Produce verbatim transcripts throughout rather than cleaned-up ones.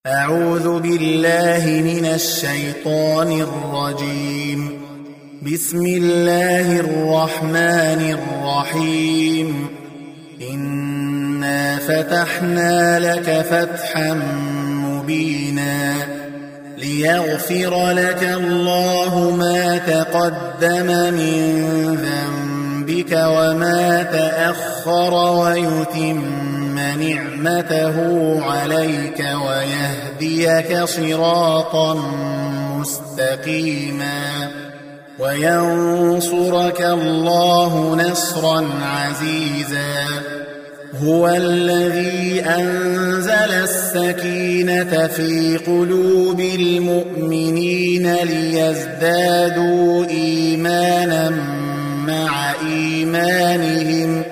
أعوذ بالله من الشيطان الرجيم. بسم الله الرحمن الرحيم. إنا فتحنا لك فتحا مبينا ليغفر لك الله ما تقدم من ذنبك وما تأخر ويتم نعمته عليك ويهديك صراطا مستقيما وينصرك الله نصرا عزيزا. هو الذي أنزل السكينة في قلوب المؤمنين ليزدادوا إيمانا مع إيمانهم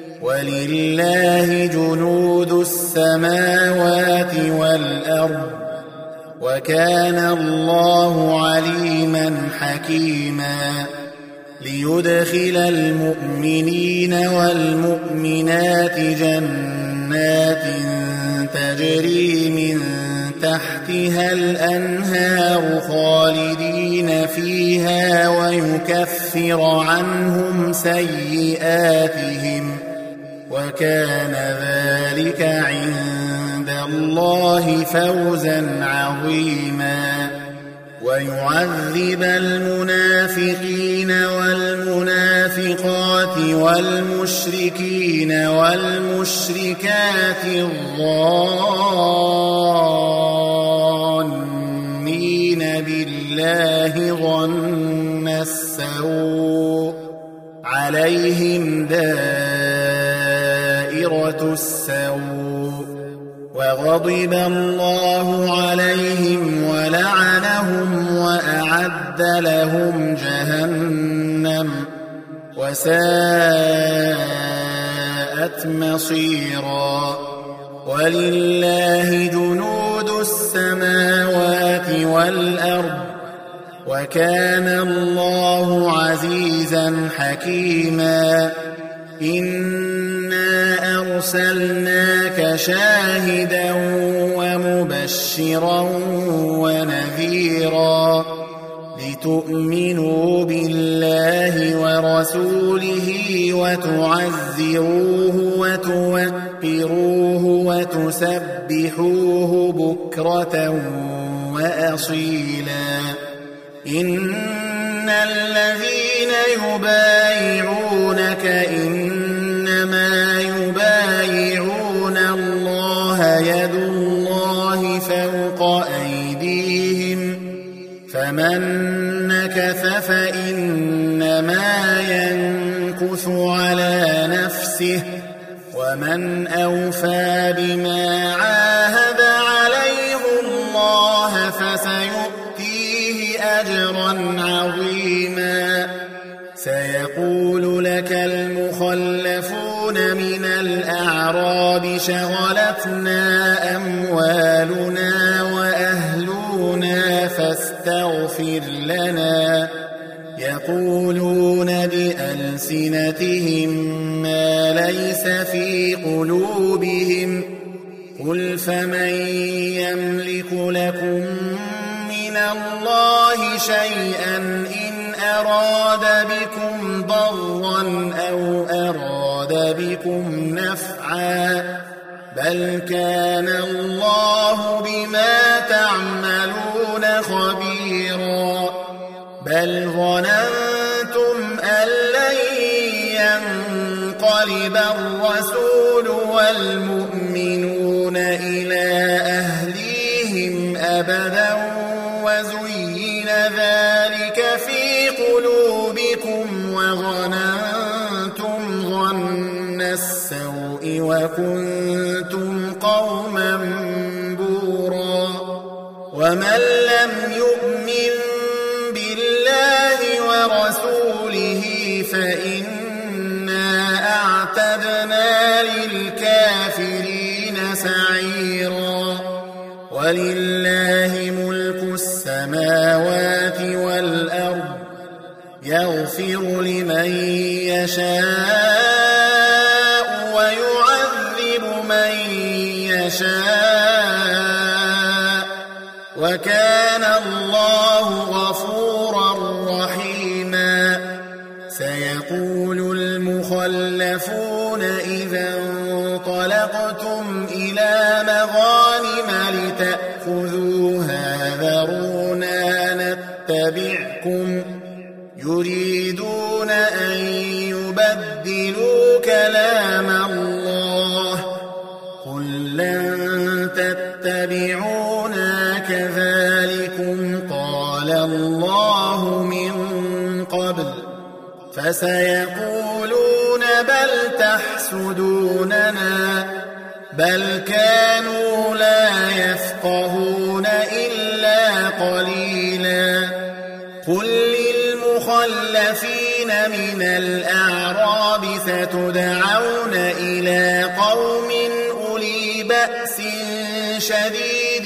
ولله جنود السماوات والأرض وكان الله عليما حكيما. ليدخل المؤمنين والمؤمنات جنات تجري من تحتها الأنهار خالدين فيها ويكفر عنهم سيئاتهم وكان ذلك عند الله فوزا عظيما. ويعذب المنافقين والمنافقات والمشركين والمشركات الظانين بالله ظن السوء عليهم دائرة السوء وغضب الله عليهم ولعنهم وأعد لهم جهنم وساءت مصيرا. ولله جنود السماوات والأرض وكان الله عزيزا حكيما. إنا أرسلناك شاهدا ومبشرا ونذيرا لتؤمنوا بالله ورسوله وتعزروه وتوقروه وتسبحوه بكرة وأصيلا. إن الذين يبايعونك إنما يبايعون الله يد الله فوق أيديهم فمن نكث فإنما ينكث على نفسه ومن أوفى بما عاهد عليه الله فسيؤتيه أجرا عظيما. سيقول لك المخلفون من الأعراب شغلتنا أموالنا وأهلنا فاستغفر لنا. يقولون بألسنتهم ما ليس في قلوبهم قل فمن يملك لكم من الله شيئا إن أراد بكم ضرا أو أراد بكم نفعا بل كان الله بما تعملون خبيرا. بل ظننتم أن لن ينقلب الرسول والمؤمنون إلى أهليهم أبدا وزين ذلك في قلوبكم وظننتم ظن السوء وكنتم قوما بورا. ومن لم يؤمن بالله ورسوله فإنا أعتدنا للكافرين سعيرا. ولله ملك السماوات والأرض يغفر لمن يشاء ويعذب من يشاء وكان الله غفورا رحيما سيقول المخلفون إذا انطلقتم إلى مغانم لتأخذوها ذرونا نتبعكم يريدون أن يبدلوا كلام الله قل لن تتبعونا كذلكم قال الله من قبل فسيقولون بل تحسدوننا بل كانوا لا يفقهون إلا قليلا قل للمخلفين من الأعراب ستدعون إلى قوم أولي بأس شديد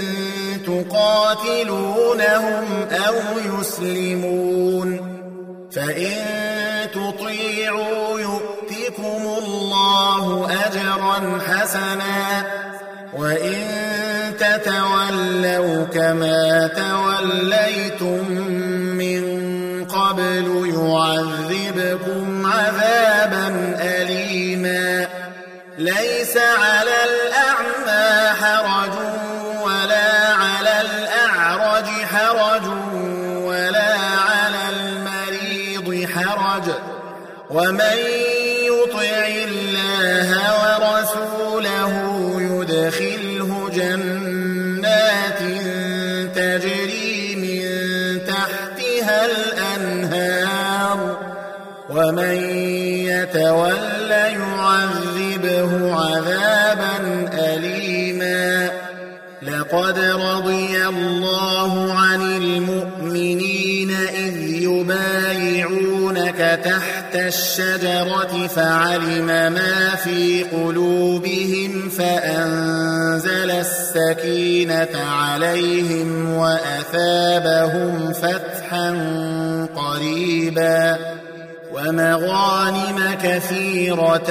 تقاتلونهم أو يسلمون فإن تطيعوا يؤتكم الله أجرا حسنا وإن تتولوا كما توليتم من قبل يعذبكم عذابا أليما ليس على الأعمى حرج ولا على الأعرج حرج ولا على المريض حرج ومن يطع الله ورسوله يدخله جنات تجري من تحتها الأنهار ومن يتول يعذبه عذابا أليما لقد رضي الله عن المؤمنين إذ يبايعونك تحت الشجرة فعلم ما في قلوبهم فأنزل السكينة عليهم وأثابهم فتحا قريبا ومغانم كثيرة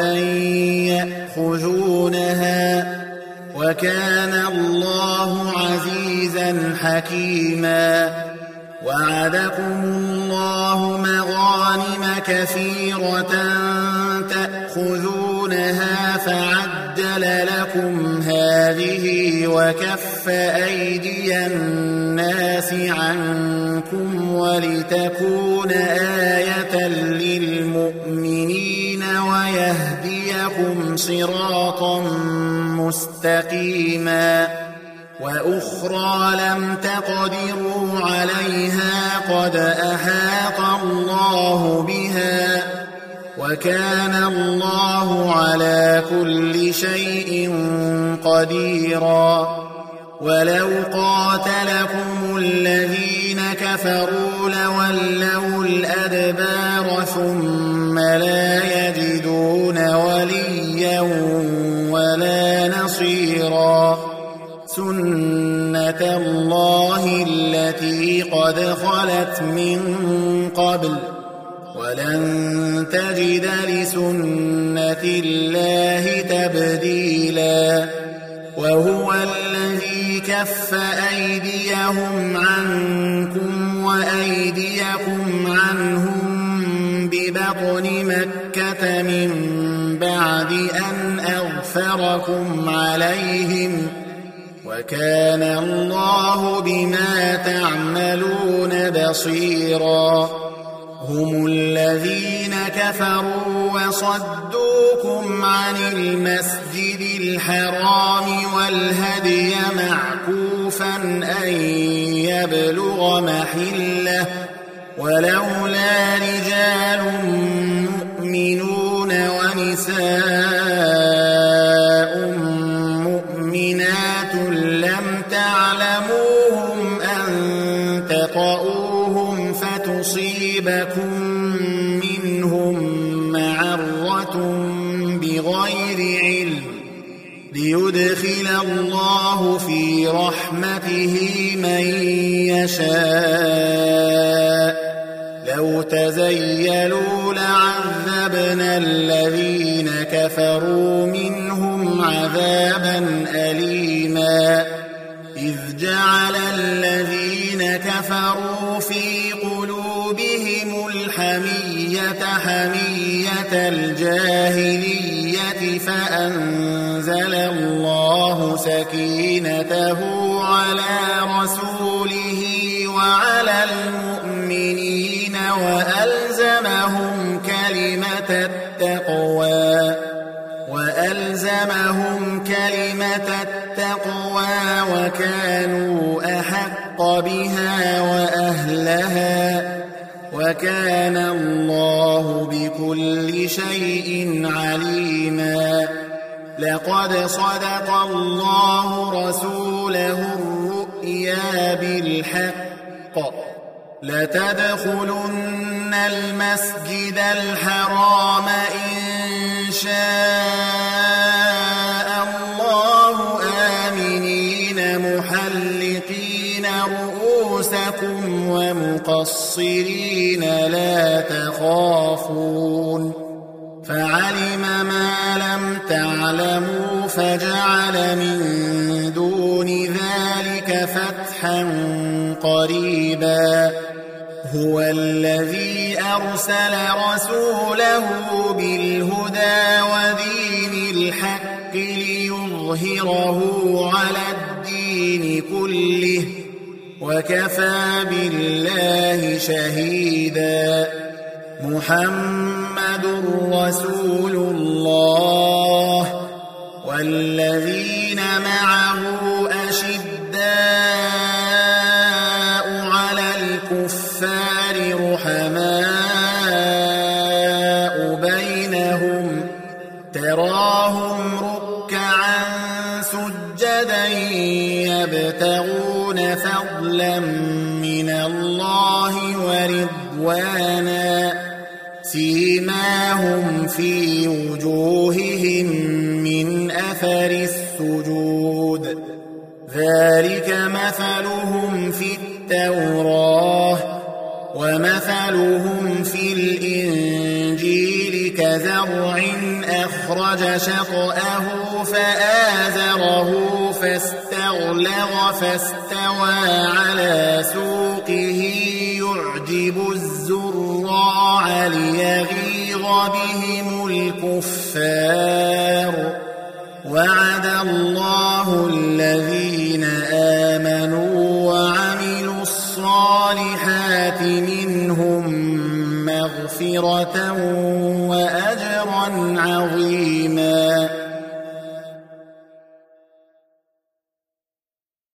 يأخذونها وكان الله عزيزا حكيما وعدكم الله مغانم كثيرة تأخذونها فعجل لكم هذه وكف أيدي الناس عنكم ولتكون آية للمؤمنين ويهديكم صراطا مستقيما وأخرى لم تقدروا عليها قد أحاط الله بها وكان الله على كل شيء قديرا ولو قاتلكم الذين كفروا لولوا الأدبار ثم لا يجدون وليا ولا نصيرا سنة الله التي قد خلت من قبل ولن تجد لسنة الله تبديلا وهو الذي كف أيديهم عنكم وأيديكم عنهم ببطن مكة من بعد أن أغفركم عليهم وكان الله بما تعملون بصيرا هم الذين كفروا وصدوكم عن المسجد الحرام والهدي معكوفا أن يبلغ محله ولولا رجال مؤمنون ونساء مؤمنات لم تعلموهم أن تطؤوهم فتصيبكم منهم معرة بغير علم ليدخل الله في رحمته من يشاء لو تزيلوا لعذبنا الذين كفروا منهم عذابا أليما إذ جعل الذين كفروا في قلوبهم الحمية حمية الجاهلية فأنزل الله سكينته على رسوله وعلى المؤمنين وألزمهم كلمة التقوى وألزمهم كلمة التقوى وكانوا أحق بها وأهلها وكان الله بكل شيء عليما. لقد صدق الله رسوله الرؤيا بالحق لتدخلن المسجد الحرام إن شاء الله آمنين محلقين رؤوسكم ومقصرين لا تخافون فعلم ما لم تعلموا فجعل من دون ذلك فتحا قريبا. هو الذي أرسل رسوله بالهدى ودين الحق ليظهره على الدين كله وكفى بالله شهيدا. محمد رسول الله والذين معه أشداء على الكفار رحماء بينهم تراهم ركعا سجدا يبتغون فضلا من الله ورضوانا سيماهم في وجوههم من أثر السجود ذلك مثلهم في التوراة ومثلهم في الإنجيل كزرع أخرج شطأه فآزره فاستغلظ فاستوى على سوقه يعجب الزراع ليغيظ بهم الكفار. وعد الله الذين